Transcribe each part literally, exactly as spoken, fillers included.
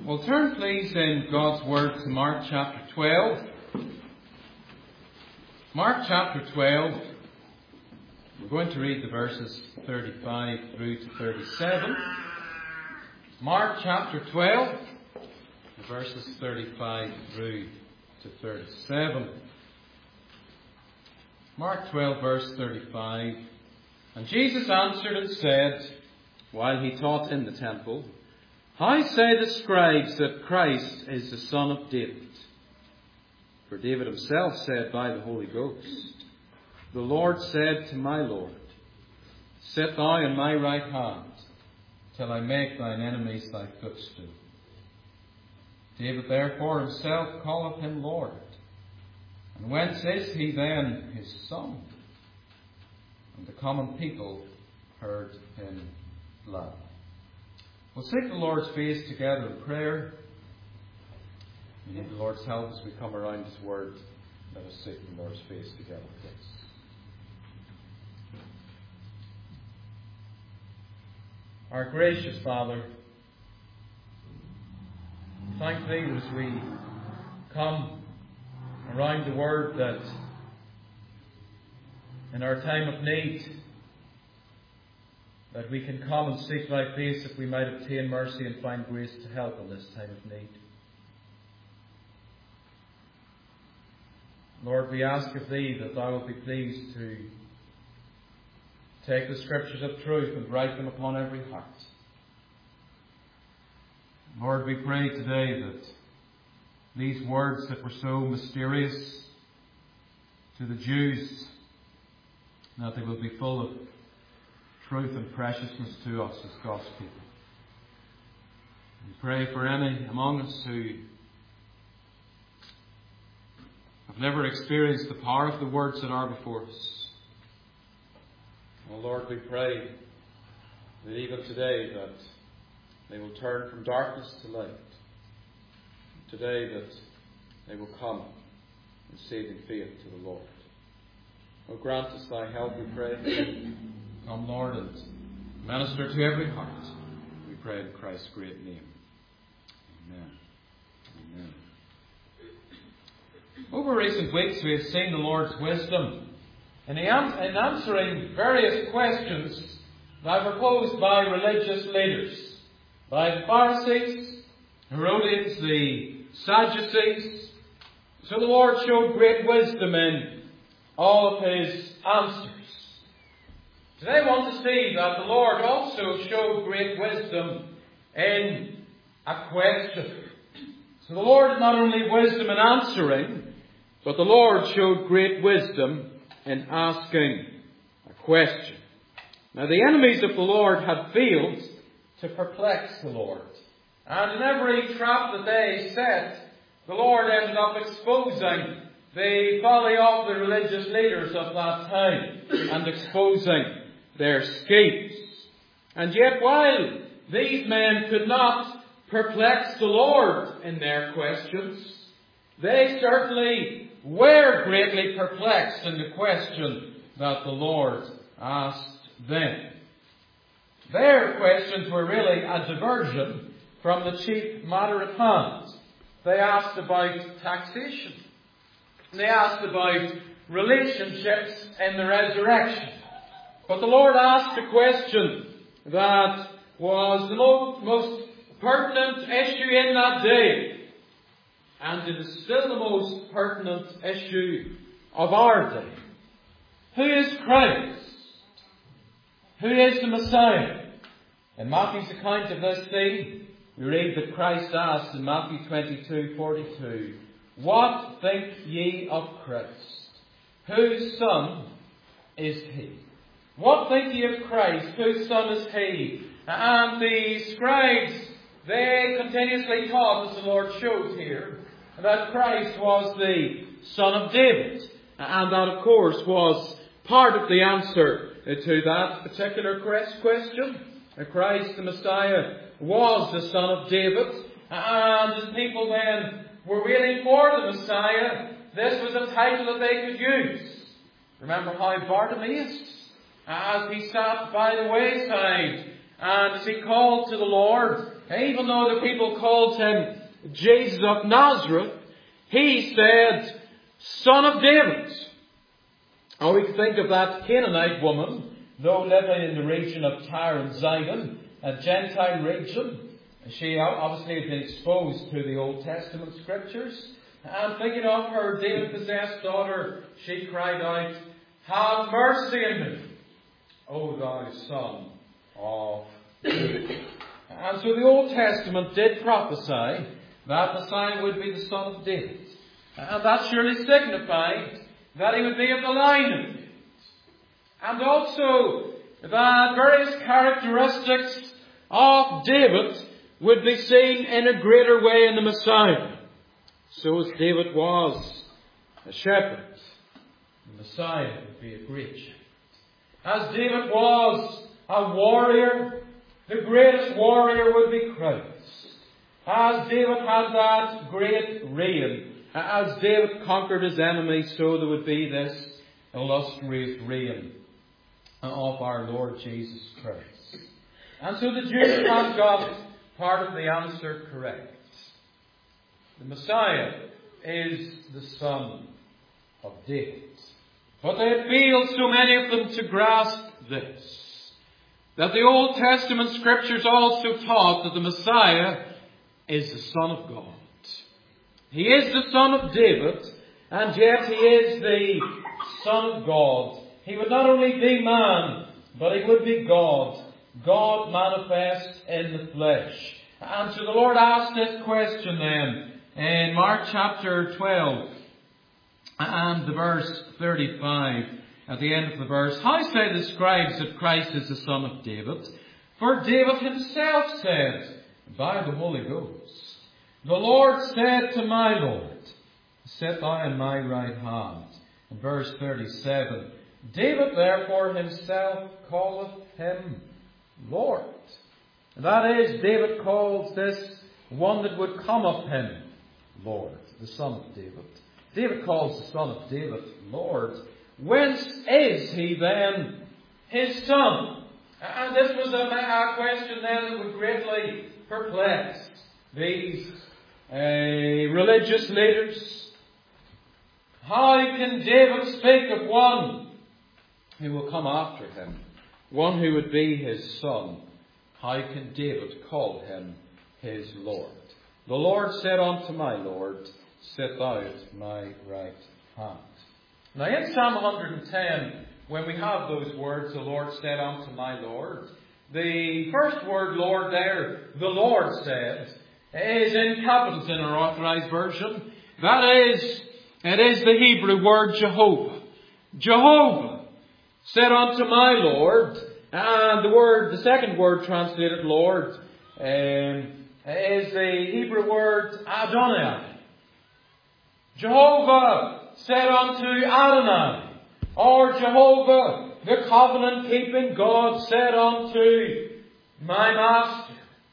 Well, turn please in God's Word to Mark chapter twelve. Mark chapter twelve. We're going to read the verses thirty-five through to thirty-seven. Mark chapter twelve, the verses thirty-five through to thirty-seven. Mark twelve, verse thirty-five. And Jesus answered and said, while he taught in the temple, how say the scribes that Christ is the son of David? For David himself said by the Holy Ghost, the Lord said to my Lord, sit thou in my right hand, till I make thine enemies thy footstool. David therefore himself calleth him Lord. And whence is he then his son? And the common people heard him laugh. We'll seek the Lord's face together in prayer. We need the Lord's help as we come around His Word. Let us seek the Lord's face together, please. Our gracious Father, thank Thee that as we come around the Word, that in our time of need, that we can come and seek Thy face that we might obtain mercy and find grace to help in this time of need. Lord, we ask of Thee that Thou wilt be pleased to take the Scriptures of truth and write them upon every heart. Lord, we pray today that these words that were so mysterious to the Jews, that they will be full of truth and preciousness to us as God's people. We pray for any among us who have never experienced the power of the words that are before us. Oh Lord, we pray that even today that they will turn from darkness to light. Today that they will come in saving faith to the Lord. Oh, grant us Thy help, we pray. Come, Lord, and minister to every heart. We pray in Christ's great name. Amen. Amen. Over recent weeks we have seen the Lord's wisdom in, the, in answering various questions that were posed by religious leaders, by the Pharisees, Herodians, the Sadducees. So the Lord showed great wisdom in all of His answers. Today I want to see that the Lord also showed great wisdom in a question. So the Lord is not only wisdom in answering, but the Lord showed great wisdom in asking a question. Now the enemies of the Lord had failed to perplex the Lord. And in every trap that they set, the Lord ended up exposing the folly of the religious leaders of that time and exposing their schemes. And yet while these men could not perplex the Lord in their questions, they certainly were greatly perplexed in the question that the Lord asked them. Their questions were really a diversion from the chief matter at hand. They asked about taxation. They asked about relationships in the resurrection. But the Lord asked a question that was the most, most pertinent issue in that day. And it is still the most pertinent issue of our day. Who is Christ? Who is the Messiah? In Matthew's account of this theme, we read that Christ asked in Matthew twenty-two forty-two, what think ye of Christ? Whose son is He? What think ye of Christ? Whose son is He? And the scribes, they continuously taught, as the Lord shows here, that Christ was the son of David. And that, of course, was part of the answer to that particular question. Christ, the Messiah, was the son of David. And as people then were waiting for the Messiah, this was a title that they could use. Remember how Bartimaeus, as he sat by the wayside, And as he called to the Lord, even though the people called him Jesus of Nazareth, he said, Son of David. Or we can think of that Canaanite woman, though living in the region of Tyre and Zidon, a Gentile region. She obviously had been exposed to the Old Testament scriptures. And thinking of her demon-possessed daughter, she cried out, Have mercy on me, O thou Son of David. And so the Old Testament did prophesy that Messiah would be the Son of David. And that surely signified that he would be of the line of David. And also that various characteristics of David would be seen in a greater way in the Messiah. So as David was a shepherd, the Messiah would be a great shepherd. As David was a warrior, the greatest warrior would be Christ. As David had that great reign, as David conquered his enemies, so there would be this illustrious reign of our Lord Jesus Christ. And so the Jews have got part of the answer correct. The Messiah is the Son of David. But they had failed, so many of them, to grasp this, that the Old Testament scriptures also taught that the Messiah is the Son of God. He is the Son of David, and yet he is the Son of God. He would not only be man, but he would be God. God manifest in the flesh. And so the Lord asked this question then in Mark chapter twelve and the verse thirty-five. At the end of the verse, How say the scribes that Christ is the Son of David? For David himself said, by the Holy Ghost, The Lord said to my Lord, Sit thou in my right hand. In verse thirty-seven, David therefore himself calleth him Lord. That is, David calls this one that would come of him Lord, the Son of David. David calls the Son of David Lord. Whence is he then his son? And this was a, a question then that would greatly perplex these uh, religious leaders. How can David speak of one who will come after him, one who would be his son? How can David call him his Lord? The Lord said unto my Lord, Sit thou at my right hand. Now in Psalm one ten, when we have those words, the Lord said unto my Lord, the first word Lord there, the Lord said, is in capitals in our Authorized Version. That is, it is the Hebrew word Jehovah. Jehovah said unto my Lord, and the word, the second word translated Lord, um, is the Hebrew word Adonai. Jehovah said unto Adonai, or Jehovah, the covenant-keeping God, said unto my Master.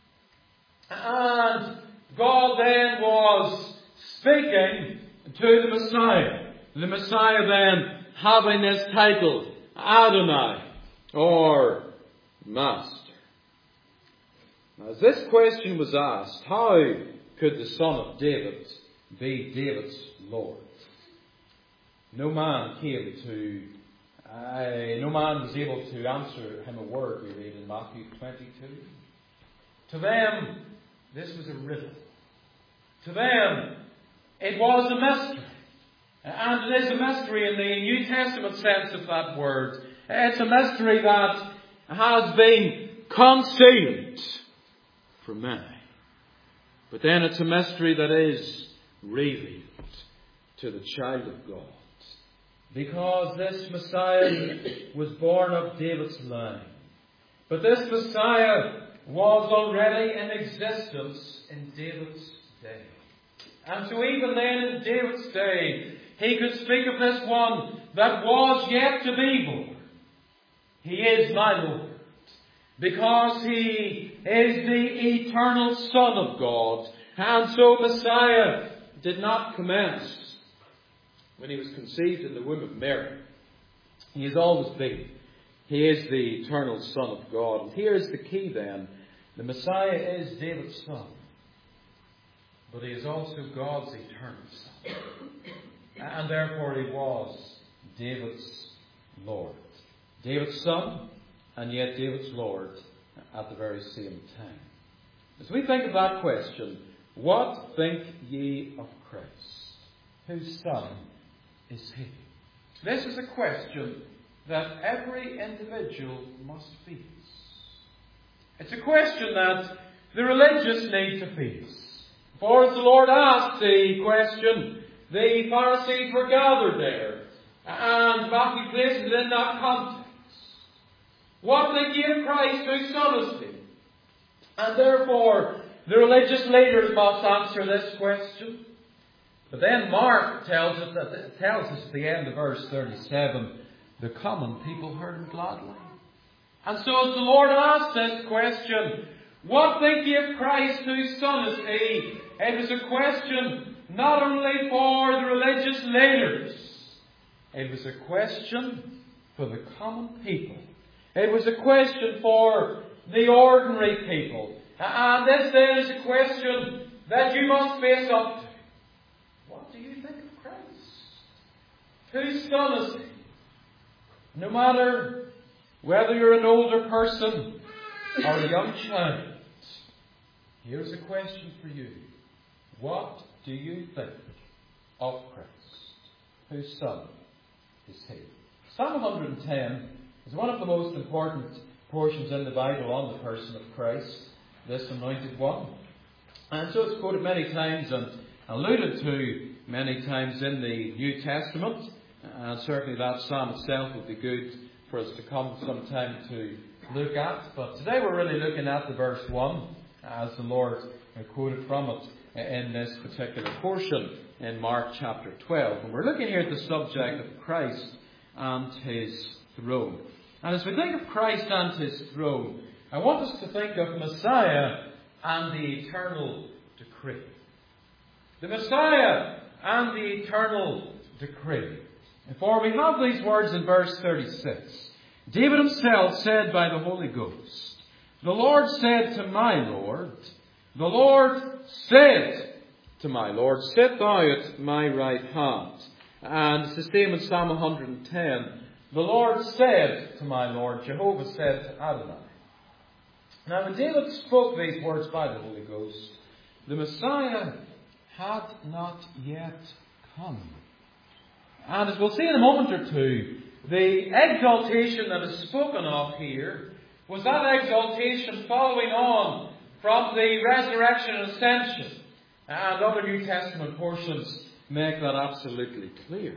And God then was speaking to the Messiah. The Messiah then having this title, Adonai, or Master. Now, as this question was asked, how could the Son of David be David's Lord? No man came to, uh, no man was able to answer him a word, we read in Matthew twenty-two. To them, this was a riddle. To them, it was a mystery. And it is a mystery in the New Testament sense of that word. It's a mystery that has been concealed from many. But then it's a mystery that is revealed to the child of God. Because this Messiah was born of David's line. But this Messiah was already in existence in David's day. And so even then in David's day, he could speak of this one that was yet to be born. He is my Lord. Because he is the eternal Son of God. And so Messiah did not commence when he was conceived in the womb of Mary. He has always been. He is the eternal Son of God. And here is the key then. The Messiah is David's son. But he is also God's eternal Son. And therefore he was David's Lord. David's son, and yet David's Lord at the very same time. As we think of that question, what think ye of Christ? Whose son is he? This is a question that every individual must face. It's a question that the religious need to face. For as the Lord asked the question, the Pharisees were gathered there, and Matthew places it in that context. What think ye of Christ, whose son is he? And therefore, the religious leaders must answer this question. But then Mark tells us, that, tells us at the end of verse thirty-seven, the common people heard him gladly. And so as the Lord asked this question, what think ye of Christ, whose son is he? It was a question not only for the religious leaders, it was a question for the common people. It was a question for the ordinary people. And this then is a question that you must face up to. What do you think of Christ? Whose son is he? No matter whether you're an older person or a young child, here's a question for you. What do you think of Christ? Whose son is he? Psalm one hundred ten is one of the most important portions in the Bible on the person of Christ, this anointed one. And so it's quoted many times and alluded to many times in the New Testament. And certainly that psalm itself would be good for us to come sometime to look at. But today we're really looking at the verse one, as the Lord quoted from it in this particular portion in Mark chapter twelve. And we're looking here at the subject of Christ and his throne. And as we think of Christ and his throne, I want us to think of Messiah and the eternal decree. The Messiah and the eternal decree. For we have these words in verse thirty-six. David himself said by the Holy Ghost, the Lord said to my Lord, the Lord said to my Lord, sit thou at my right hand. And it's the same in Psalm one hundred ten. The Lord said to my Lord, Jehovah said to Adonai. Now when David spoke these words by the Holy Ghost, the Messiah had not yet come. And as we'll see in a moment or two, the exaltation that is spoken of here was that exaltation following on from the resurrection and ascension. And other New Testament portions make that absolutely clear.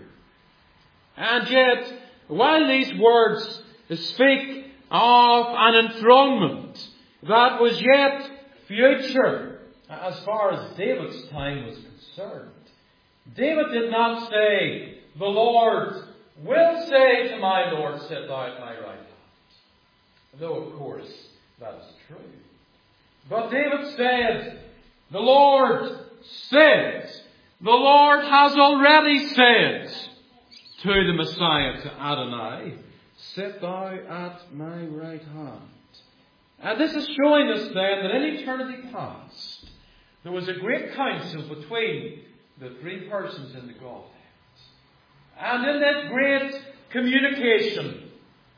And yet, while these words speak of an enthronement that was yet future, as far as David's time was concerned, David did not say, the Lord will say to my Lord, sit thou at my right hand. Though, of course, that is true. But David said, the Lord said, the Lord has already said to the Messiah, to Adonai, sit thou at my right hand. And this is showing us then that in eternity past, there was a great council between the three persons in the Godhead. And in that great communication,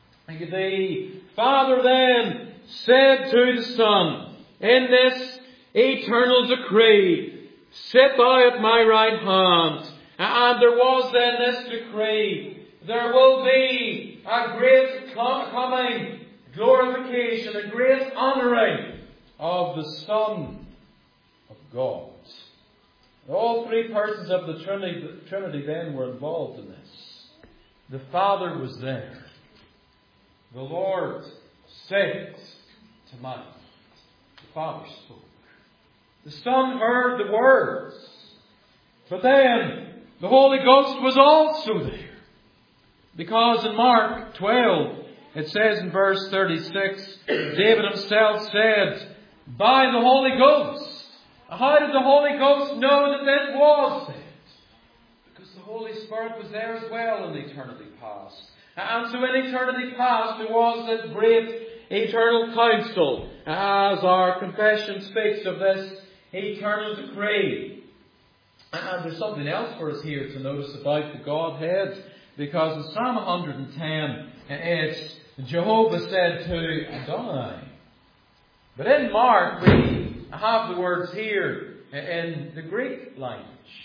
the Father then said to the Son, in this eternal decree, sit thou at my right hand. And there was then this decree, there will be a great coming glorification, a great honouring of the Son of God. All three persons of the Trinity, the Trinity then were involved in this. The Father was there. The Lord said to man. The Father spoke. The Son heard the words. But then the Holy Ghost was also there. Because in Mark twelve, it says in verse thirty-six, David himself said, by the Holy Ghost. How did the Holy Ghost know that this was said? Because the Holy Spirit was there as well in the eternity past. And so in eternity past there was this great eternal council, as our confession speaks of this eternal decree. And there's something else for us here to notice about the Godhead, because in Psalm one hundred ten, it's Jehovah said to Adonai. But in Mark we have the words here in the Greek language.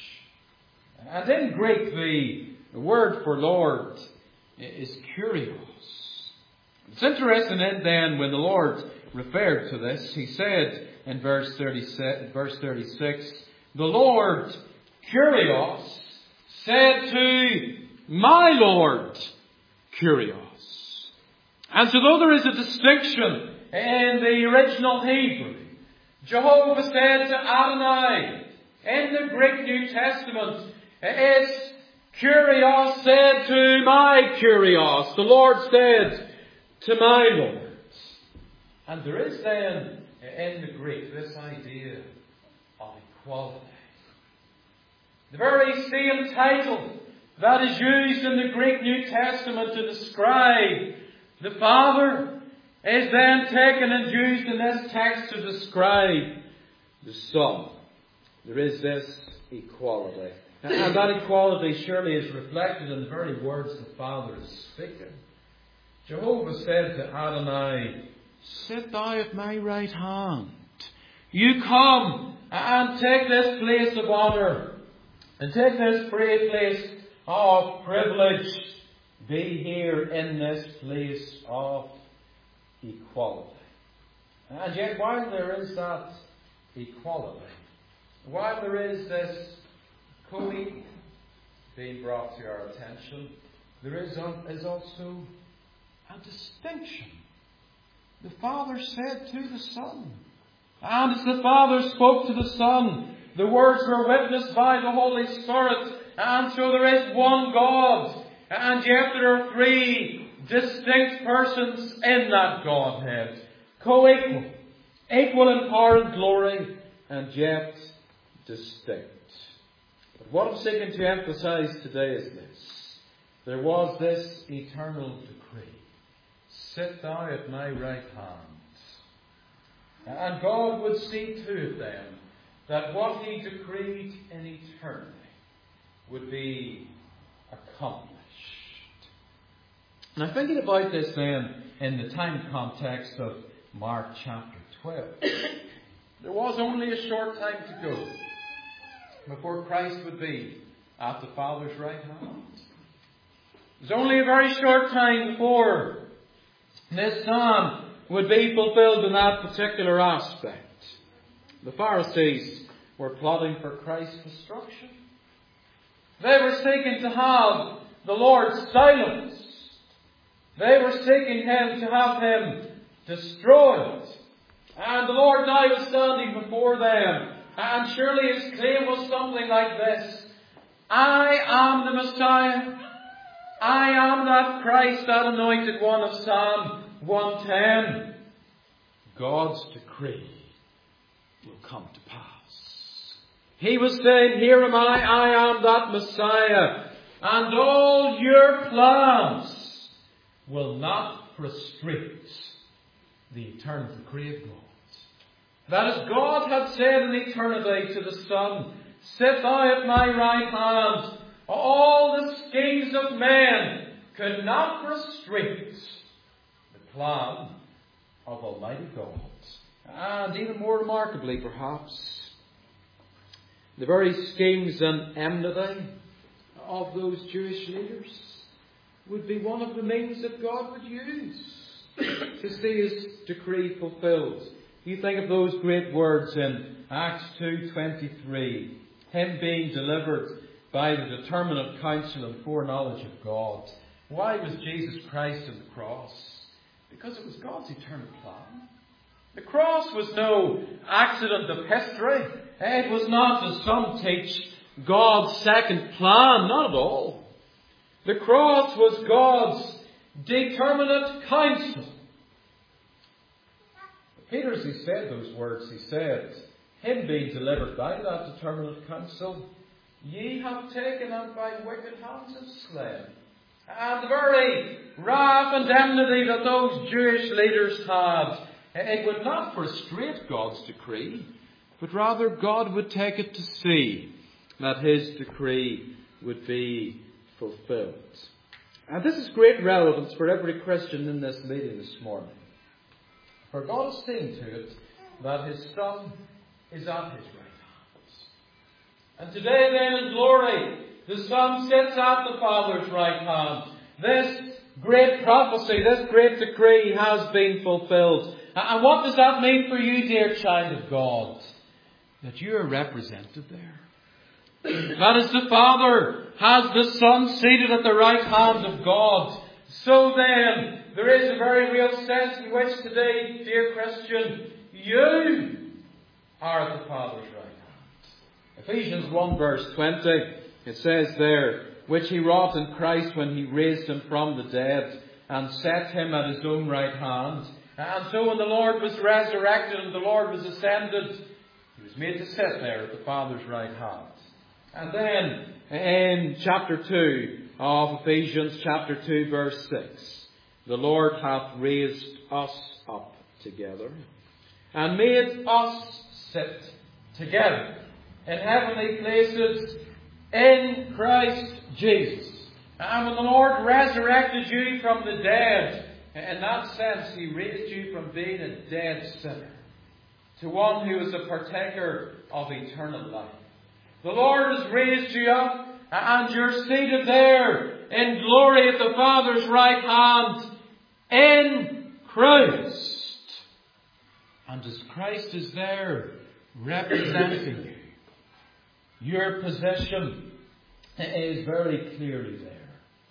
And in Greek the word for Lord is Kyrios. It's interesting then when the Lord referred to this, He said in verse thirty-six, the Lord Kyrios said to my Lord Kyrios. And so though there is a distinction in the original Hebrew, Jehovah said to Adonai in the Greek New Testament, it's Kyrios said to my Kyrios. The Lord said to my Lord. And there is then in the Greek this idea of equality. The very same title that is used in the Greek New Testament to describe the Father is then taken and used in this text to describe the Son. There is this equality. And that equality surely is reflected in the very words the Father is speaking. Jehovah said to Adonai, sit thou at my right hand. You come and take this place of honour and take this great place of privilege. Be here in this place of equality. And yet while there is that equality, while there is this co-equal being brought to our attention, there is, is also a distinction. The Father said to the Son, and as the Father spoke to the Son, the words were witnessed by the Holy Spirit, and so there is one God, and yet there are three distinct persons in that Godhead, co-equal, equal in power and glory, and yet distinct. But what I'm seeking to emphasize today is this. There was this eternal decree. Sit thou at my right hand. And God would see to it then that what He decreed in eternity would be accomplished. Now thinking about this then in the time context of Mark chapter twelve, there was only a short time to go before Christ would be at the Father's right hand. There's only a very short time before this psalm would be fulfilled in that particular aspect. The Pharisees were plotting for Christ's destruction. They were seeking to have the Lord silenced. They were seeking Him to have Him destroyed. And the Lord now was standing before them. And surely His claim was something like this. I am the Messiah. I am that Christ, that anointed one of Psalm one ten. God's decree will come to pass. He was saying, here am I, I am that Messiah. And all your plans will not frustrate the eternal decree of God. That as God had said in eternity to the Son, sit thou at my right hand, all the schemes of men could not frustrate the plan of Almighty God. And even more remarkably, perhaps, the very schemes and enmity of those Jewish leaders would be one of the means that God would use to see His decree fulfilled. You think of those great words in Acts two twenty-three, Him being delivered by the determinate counsel and foreknowledge of God. Why was Jesus Christ on the cross? Because it was God's eternal plan. The cross was no accident of history. It was not, as some teach, God's second plan. Not at all. The cross was God's determinate counsel. Peter, as he said those words, he said, Him being delivered by that determinate counsel, ye have taken and by wicked hands have slain. And the very wrath and enmity that those Jewish leaders had, it would not frustrate God's decree, but rather God would take it to see that his decree would be fulfilled. And this is great relevance for every Christian in this meeting this morning. For God has seen to it that his Son is at his right hand. And today then in glory, the Son sits at the Father's right hand. This great prophecy, this great decree has been fulfilled. And what does that mean for you, dear child of God? That you are represented there. That as the Father has the Son seated at the right hand of God, so then there is a very real sense in which today, dear Christian, you are at the Father's right hand. Ephesians one verse twenty, it says there, which he wrought in Christ when he raised him from the dead and set him at his own right hand. And so when the Lord was resurrected and the Lord was ascended, he was made to sit there at the Father's right hand. And then in chapter two of Ephesians, chapter two, verse six, the Lord hath raised us up together and made us sit together in heavenly places in Christ Jesus. And when the Lord resurrected you from the dead, in that sense He raised you from being a dead sinner to one who is a partaker of eternal life. The Lord has raised you up, and you're seated there in glory at the Father's right hand in Christ. And as Christ is there representing you, your position is very clearly there.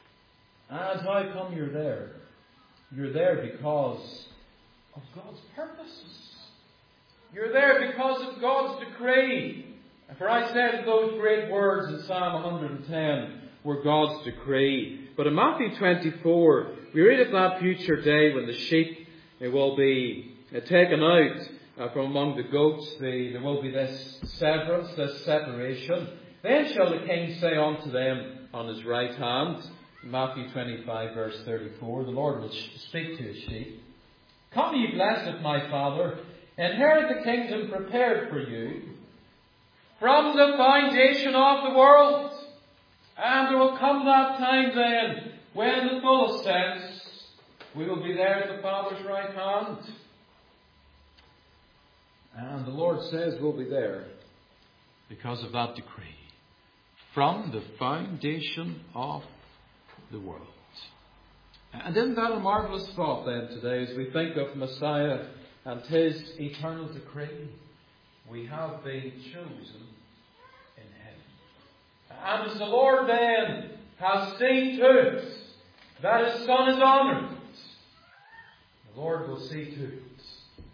And how come you're there? You're there because of God's purposes. You're there because of God's decree. For I said those great words in Psalm one hundred ten were God's decree. But in Matthew twenty-four, we read of that future day when the sheep will be taken out from among the goats. There will be this severance, this separation. Then shall the king say unto them on his right hand, Matthew twenty-five verse thirty-four, the Lord will speak to his sheep. Come ye blessed of my Father, inherit the kingdom prepared for you from the foundation of the world. And there will come that time then, when in the fullest sense, we will be there at the Father's right hand. And the Lord says we'll be there because of that decree. From the foundation of the world. And isn't that a marvellous thought then today as we think of Messiah and his eternal decree? We have been chosen in heaven. And as the Lord then has seen to it that his Son is honoured, the Lord will see to it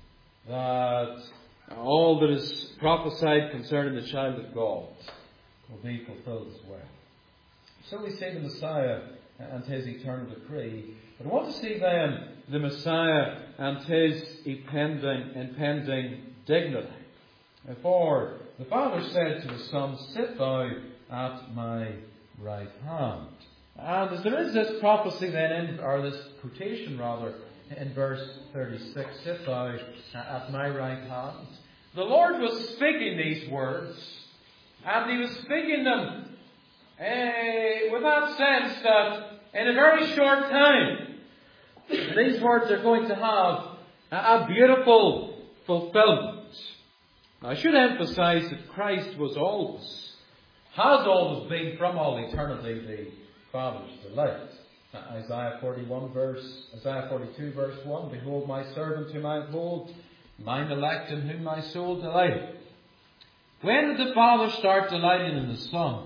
that all that is prophesied concerning the child of God will be fulfilled as well. So we see the Messiah and his eternal decree. But I want to see then the Messiah and his impending, impending dignity. For the Father said to the Son, sit thou at my right hand. And as there is this prophecy then, in, or this quotation rather, in verse thirty-six, sit thou at my right hand. The Lord was speaking these words, and he was speaking them eh, with that sense that in a very short time, these words are going to have a beautiful fulfillment. Now, I should emphasize that Christ was always, has always been from all eternity the Father's delight. Isaiah forty-one verse, Isaiah forty-two verse one, behold my servant whom I uphold, mine elect in whom my soul delighteth. When did the Father start delighting in the Son?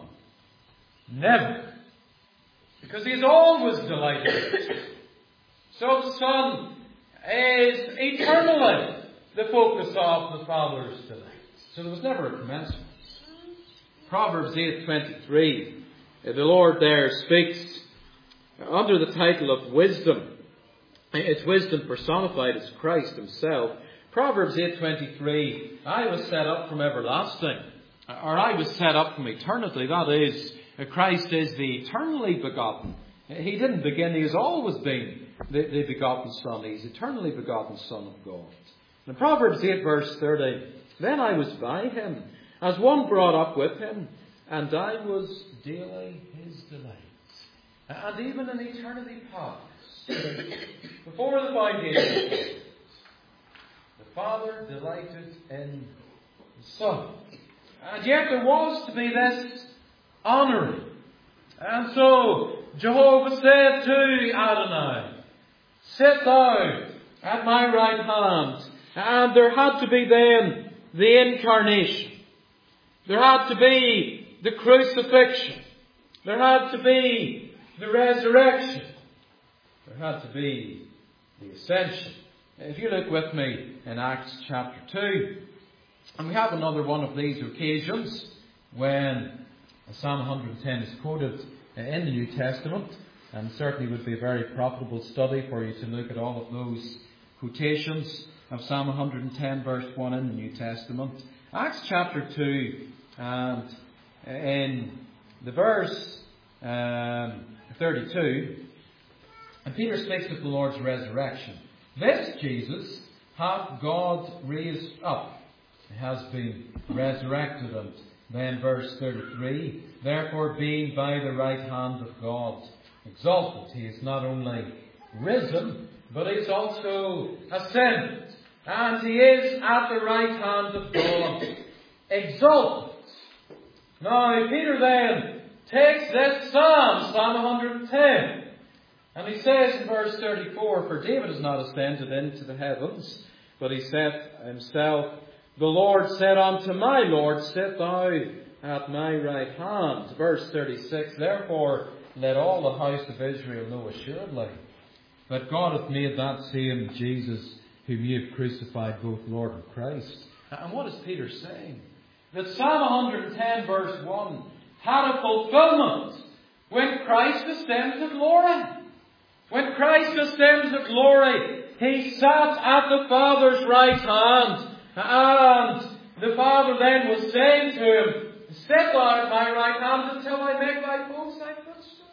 Never. Because He is always delighted. So the Son is eternally the focus of the Father's delight. So there was never a commencement. Proverbs eight twenty-three, the Lord there speaks under the title of wisdom. It's wisdom personified as Christ Himself. Proverbs eight twenty-three, I was set up from everlasting, or I was set up from eternity. That is, Christ is the eternally begotten He didn't begin. He has always been the, the begotten Son. He's eternally begotten Son of God. In Proverbs eight verse thirty, then I was by him, as one brought up with him, and I was daily his delight. And even in eternity past, before the foundation, the Father delighted in the Son. And yet there was to be this honouring. And so Jehovah said to Adonai, sit thou at my right hand. And there had to be then the incarnation. There had to be the crucifixion. There had to be the resurrection. There had to be the ascension. If you look with me in Acts chapter two, and we have another one of these occasions when Psalm one ten is quoted in the New Testament, and certainly would be a very profitable study for you to look at all of those quotations of Psalm one ten verse one in the New Testament. Acts chapter two, and in the verse um, thirty-two, and Peter speaks of the Lord's resurrection. This Jesus hath God raised up. He has been resurrected. And then verse thirty-three, therefore being by the right hand of God exalted. He is not only risen, but he is also ascended. And he is at the right hand of God exalted. Now Peter then takes this Psalm, Psalm one ten, and he says in verse thirty-four, for David has not ascended into the heavens, but he said himself, the Lord said unto my Lord, sit thou at my right hand. Verse thirty-six, therefore let all the house of Israel know assuredly that God hath made that same Jesus whom ye have crucified both Lord and Christ. And what is Peter saying? That Psalm one ten verse one had a fulfillment when Christ ascended to glory. When Christ ascended to glory, he sat at the Father's right hand. And the Father then was saying to him, sit thou at my right hand until I make thy foes thy footstool.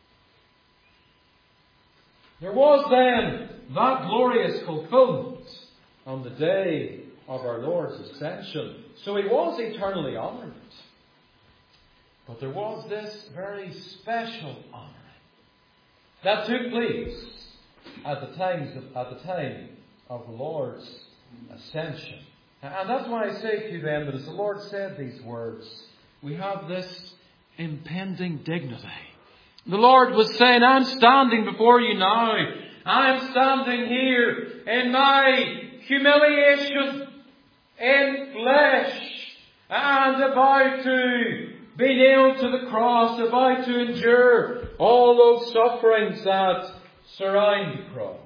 There was then that glorious fulfillment on the day of our Lord's ascension. So he was eternally honoured. But there was this very special honouring that took place at the times of, at the time of the Lord's ascension. And that's why I say to you then that as the Lord said these words, we have this impending dignity. The Lord was saying, I'm standing before you now. I'm standing here in my humiliation, in flesh, and about to be nailed to the cross, about to endure all those sufferings that surround the cross.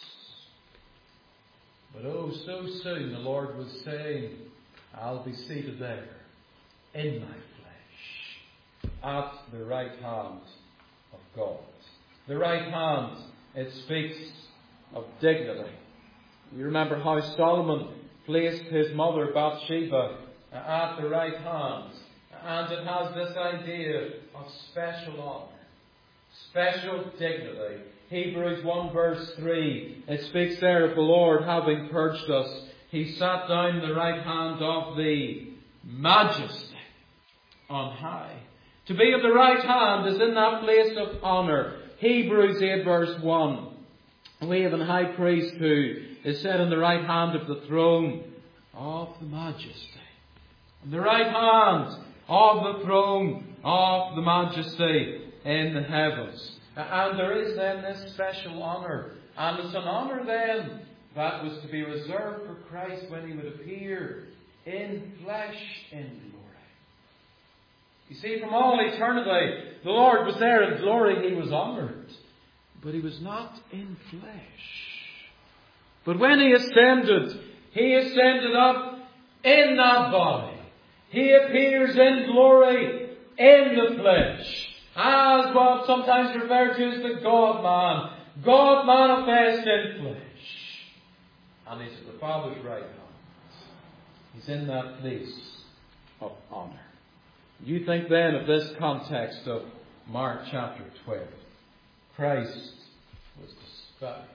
But oh, so soon the Lord was saying, I'll be seated there in my flesh at the right hand of God. The right hand, it speaks of dignity. You remember how Solomon placed his mother Bathsheba at the right hand. And it has this idea of special honour, special dignity. Hebrews one verse three, it speaks there of the Lord having purged us. He sat down the right hand of the Majesty on high. To be at the right hand is in that place of honour. Hebrews eight verse one. We have an high priest who is set on the right hand of the throne of the Majesty. On the right hand of the throne of the Majesty in the heavens. And there is then this special honour. And it's an honour then that was to be reserved for Christ when he would appear in flesh in glory. You see, from all eternity, the Lord was there in glory. He was honoured. But he was not in flesh. But when he ascended, he ascended up in that body. He appears in glory in the flesh. As what sometimes referred to as the God-man. God manifest in flesh. And he's at the Father's right hand. He's in that place of honour. You think then of this context of Mark chapter twelve. Christ was despised.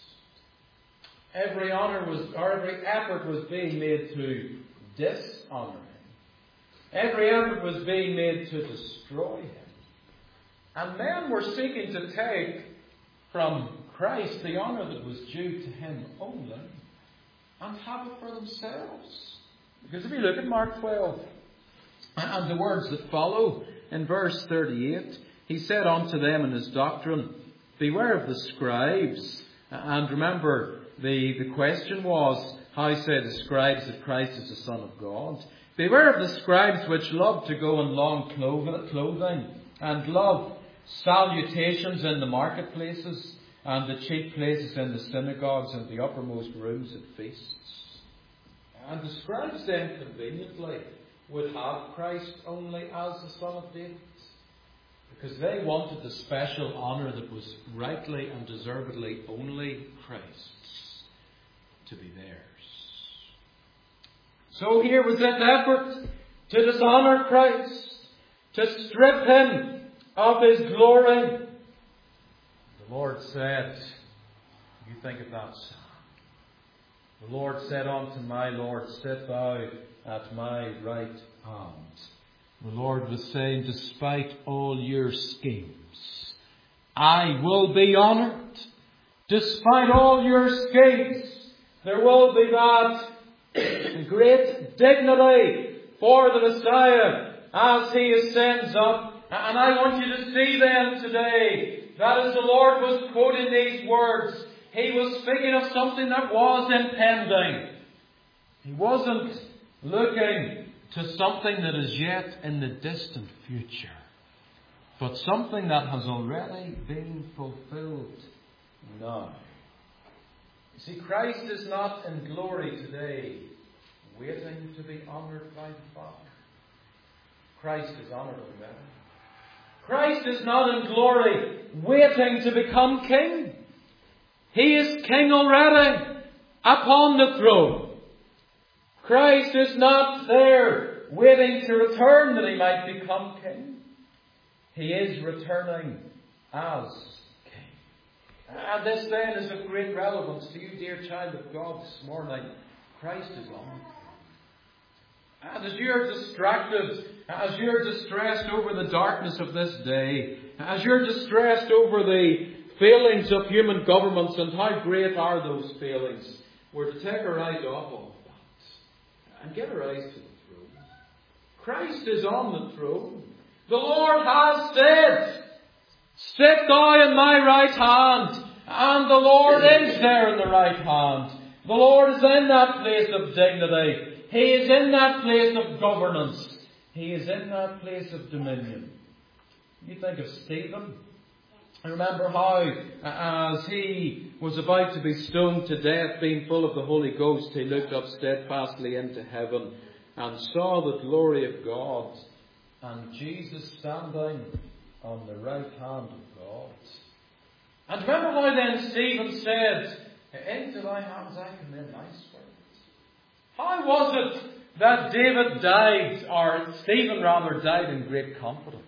Every honor was, or every effort was being made to dishonor him. Every effort was being made to destroy him. And men were seeking to take from Christ the honor that was due to him only and have it for themselves. Because if you look at Mark twelve and the words that follow in verse thirty-eight, he said unto them in his doctrine, beware of the scribes. And remember, the, the question was, how say the scribes that Christ is the Son of God? Beware of the scribes which love to go in long clothing and love salutations in the marketplaces and the chief places in the synagogues and the uppermost rooms at feasts. And the scribes then conveniently would have Christ only as the Son of David, because they wanted the special honour that was rightly and deservedly only Christ's to be theirs. So here was this effort to dishonour Christ, to strip him of his glory. The Lord said, you think of that psalm. The Lord said unto my Lord, sit thou at my right hand. The Lord was saying, despite all your schemes, I will be honoured. Despite all your schemes, there will be that great dignity for the Messiah as he ascends up. And I want you to see then today that as the Lord was quoting these words, he was speaking of something that was impending. He wasn't looking to something that is yet in the distant future, but something that has already been fulfilled now. You see, Christ is not in glory today, waiting to be honoured by the Father. Christ is honoured already. Christ is not in glory, waiting to become king. He is king already, upon the throne. Christ is not there, waiting to return that he might become king. He is returning as king. And this then is of great relevance to you, dear child of God, this morning. Christ is on. And as you're distracted, as you're distressed over the darkness of this day, as you're distressed over the failings of human governments and how great are those failings, we're to take our eyes off all of that and get our eyes to the throne. Christ is on the throne. The Lord has said, sit thou in my right hand, and the Lord is there in the right hand. The Lord is in that place of dignity. He is in that place of governance. He is in that place of dominion. You think of Stephen. I remember how, as he was about to be stoned to death, being full of the Holy Ghost, he looked up steadfastly into heaven and saw the glory of God and Jesus standing on the right hand of God. And remember how then Stephen said, into thy hands I commend my spirit. How was it that David died, or Stephen rather died in great confidence?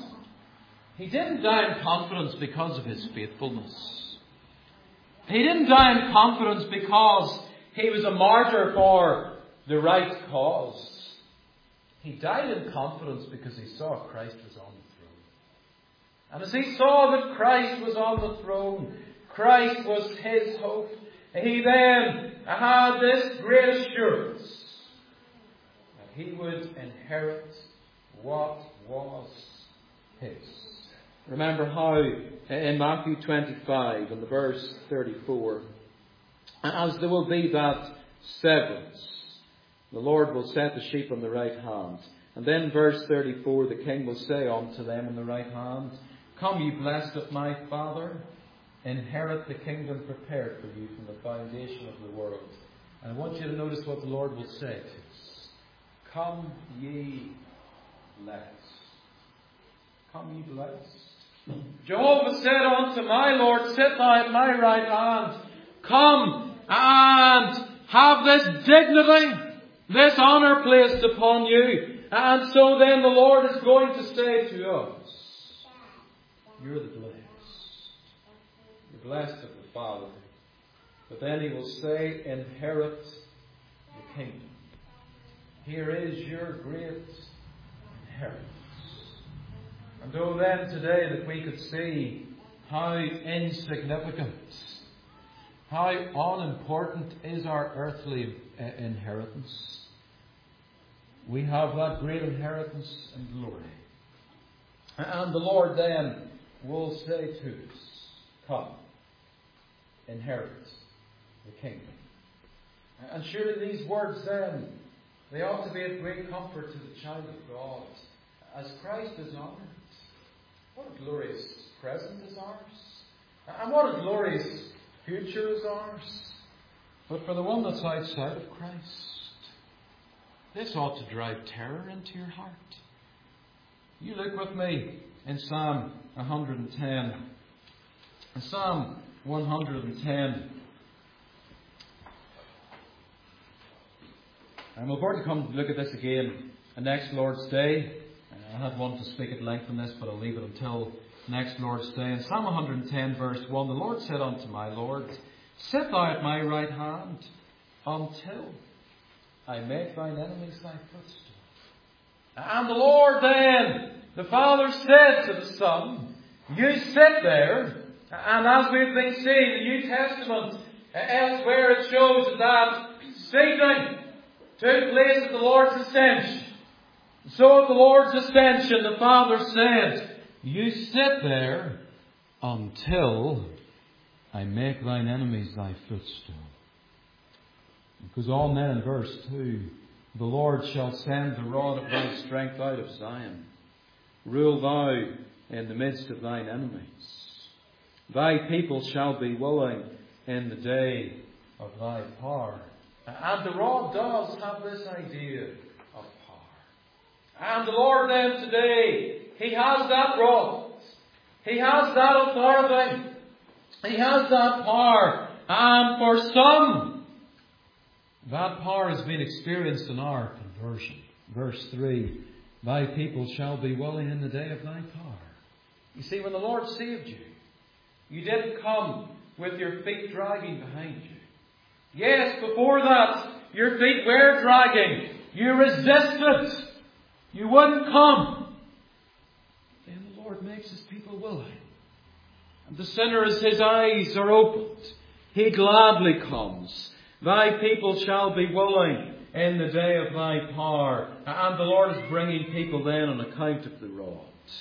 He didn't die in confidence because of his faithfulness. He didn't die in confidence because he was a martyr for the right cause. He died in confidence because he saw Christ was on the throne. And as he saw that Christ was on the throne, Christ was his hope, he then had this great assurance that he would inherit what was his. Remember how in Matthew twenty-five, in the verse thirty-four, as there will be that severance, the Lord will set the sheep on the right hand. And then verse thirty-four, the King will say unto them on the right hand, come ye blessed of my Father, inherit the kingdom prepared for you from the foundation of the world. And I want you to notice what the Lord will say to us. Come ye blessed. Come ye blessed. Jehovah said unto my Lord, sit thou at my right hand. Come and have this dignity, this honour placed upon you. And so then the Lord is going to say to us, you're the blessed. blessed of the Father. But then he will say, inherit the kingdom. Here is your great inheritance. And oh then today that we could see how insignificant, how unimportant is our earthly inheritance. We have that great inheritance and glory. And the Lord then will say to us, come, inherit the kingdom. And surely these words then, they ought to be of great comfort to the child of God, as Christ is honoured. What a glorious present is ours, and what a glorious future is ours. But for the one that's outside of Christ, this ought to drive terror into your heart. You look with me in Psalm one hundred ten. In Psalm one hundred ten. And we're going to come to look at this again on next Lord's Day. I had wanted to speak at length on this, but I'll leave it until next Lord's Day. In Psalm one hundred ten, verse one, the Lord said unto my Lord, sit thou at my right hand until I make thine enemies thy footstool. And the Lord then, the Father said to the Son, you sit there. And as we've been seeing in the New Testament, elsewhere it shows that seating took place at the Lord's ascension. So at the Lord's ascension, the Father said, you sit there until I make thine enemies thy footstool. Because on then in verse two, the Lord shall send the rod of thy strength out of Zion. Rule thou in the midst of thine enemies. Thy people shall be willing in the day of thy power. And the rod does have this idea of power. And the Lord then today, He has that rod. He has that authority. He has that power. And for some, that power has been experienced in our conversion. Verse three, thy people shall be willing in the day of thy power. You see, when the Lord saved you, you didn't come with your feet dragging behind you. Yes, before that, your feet were dragging. You resisted. You wouldn't come. Then the Lord makes His people willing. And the sinner, as his eyes are opened, he gladly comes. Thy people shall be willing in the day of thy power. And the Lord is bringing people then on account of the rod.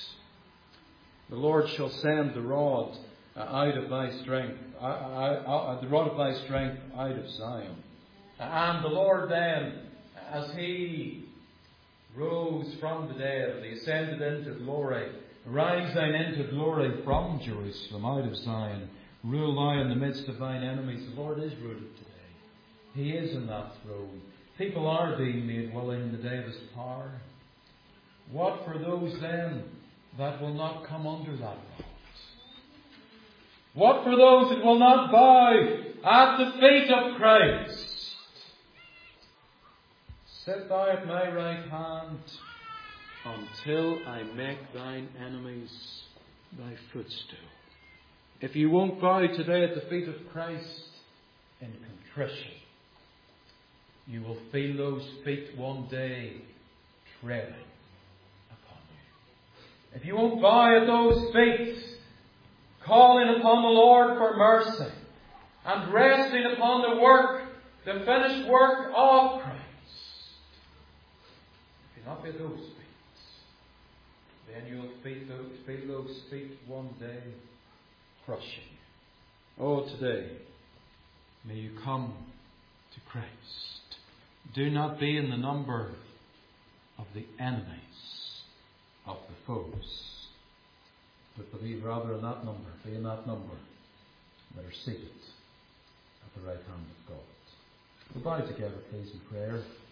The Lord shall send the rod out of thy strength, uh, uh, uh, the rod of thy strength out of Zion. And the Lord then, as He rose from the dead and He ascended into glory, rising into glory from Jerusalem out of Zion, rule thou in the midst of thine enemies. The Lord is rooted today. He is in that throne. People are being made willing in the day of His power. What for those then that will not come under that rod? What for those that will not bow at the feet of Christ? Sit thou at my right hand until I make thine enemies thy footstool. If you won't bow today at the feet of Christ in contrition, you will feel those feet one day treading upon you. If you won't bow at those feet, calling upon the Lord for mercy and resting upon the work, the finished work of Christ, if you not be at those feet, then you'll feel those, feel those feet one day crushing you. Oh, today, may you come to Christ. Do not be in the number of the enemies of the foes, but believe rather in that number, be in that number that are seated at the right hand of God. We'll bow together, please, in prayer.